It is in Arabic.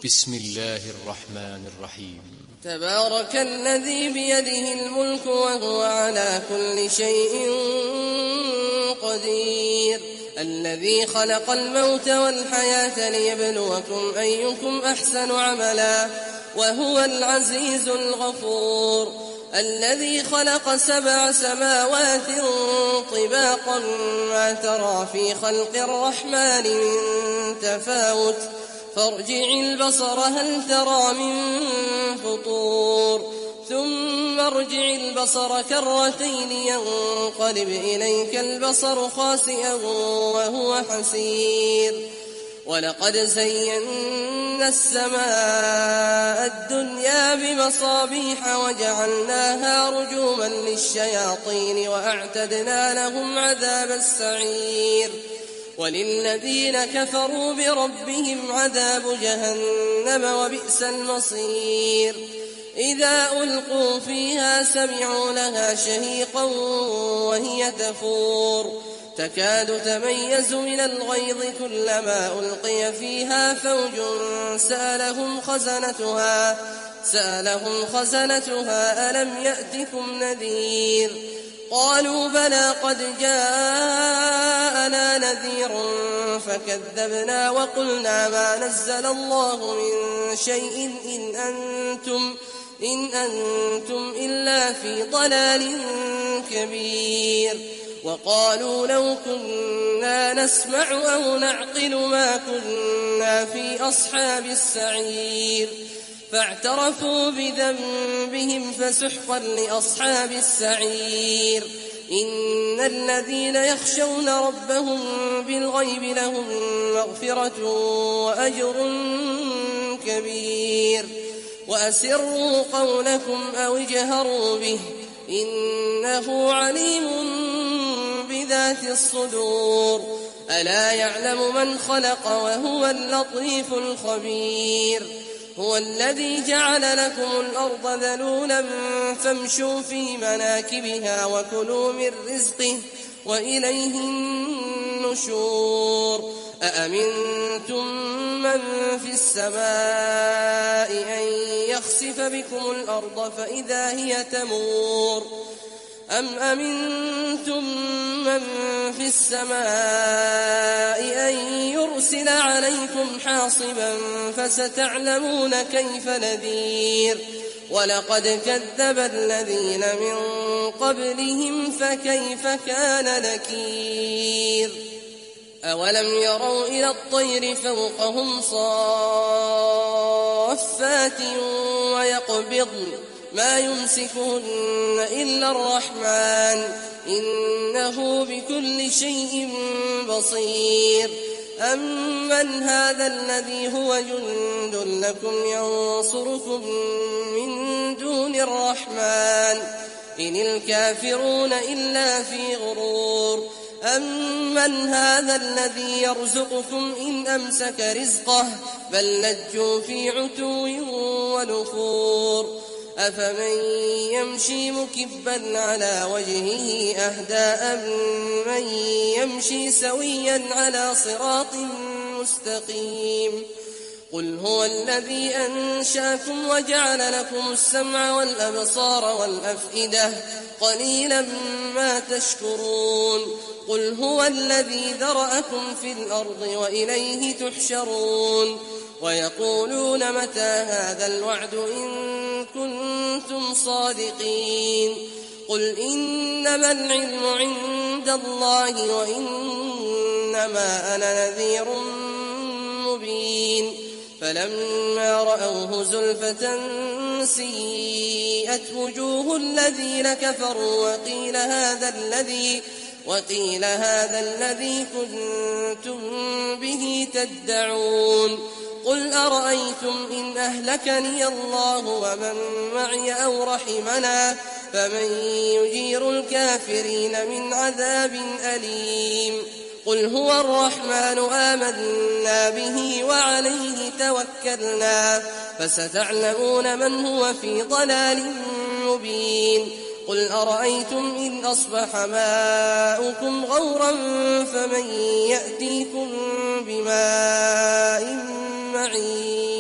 بسم الله الرحمن الرحيم. تبارك الذي بيده الملك وهو على كل شيء قدير، الذي خلق الموت والحياة ليبلوكم أيكم أحسن عملا وهو العزيز الغفور، الذي خلق 7 سماوات طباقا ما ترى في خلق الرحمن من تفاوت فارجع البصر هل ترى من فطور ثم ارجع البصر كرتين ينقلب إليك البصر خاسئا وهو حسير. ولقد زينا السماء الدنيا بمصابيح وجعلناها رجوما للشياطين وأعتدنا لهم عذاب السعير. وللذين كفروا بربهم عذاب جهنم وبئس المصير. إذا ألقوا فيها سمعوا لها شهيقا وهي تفور تكاد تميز من الغيظ كلما ألقي فيها فوج سألهم خزنتها ألم يأتكم نذير قالوا بلى قد جاءنا نذير فكذبنا وقلنا ما نزل الله من شيء إن أنتم إلا في ضلال كبير. وقالوا لو كنا نسمع أو نعقل ما كنا في أصحاب السعير فاعترفوا بذنبهم فسحقا لأصحاب السعير. إن الذين يخشون ربهم بالغيب لهم مغفرة وأجر كبير. وأسروا قولكم أو اجهروا به إنه عليم بذات الصدور. ألا يعلم من خلق وهو اللطيف الخبير. هو الذي جعل لكم الأرض ذلولا فامشوا في مناكبها وكلوا من رزقه وإليه النشور. أأمنتم من في السماء أن يخسف بكم الأرض فإذا هي تمور أم أمنتم من في السماء أن يرسل عليكم حاصبا فستعلمون كيف نذير. ولقد كذب الذين من قبلهم فكيف كان نكير. أولم يروا إلى الطير فوقهم صافات ويقبضن ما يمسكهن إلا الرحمن إنه بكل شيء بصير. أمن هذا الذي هو جند لكم ينصركم من دون الرحمن إن الكافرون إلا في غرور. أمن هذا الذي يرزقكم إن أمسك رزقه بل لجوا في عتو ونفور. أفمن يمشي مكبا على وجهه أهدى أمن يمشي سويا على صراط مستقيم. قل هو الذي أنشأكم وجعل لكم السمع والأبصار والأفئدة قليلا ما تشكرون. قل هو الذي ذرأكم في الأرض وإليه تحشرون. ويقولون متى هذا الوعد إن كنتم صادقين. قل إنما العلم عند الله وإنما أنا نذير مبين. فلما رأوه زلفة سيئت وجوه الذين كفروا وقيل هذا الذي كنتم به تدعون. قل أرأيتم إن أهلكني الله ومن معي أو رحمنا فمن يجير الكافرين من عذاب أليم. قل هو الرحمن آمنا به وعليه توكلنا فستعلمون من هو في ضلال مبين. قل أرأيتم إن أصبح ماؤكم غورا فمن يأتيكم بماء معين.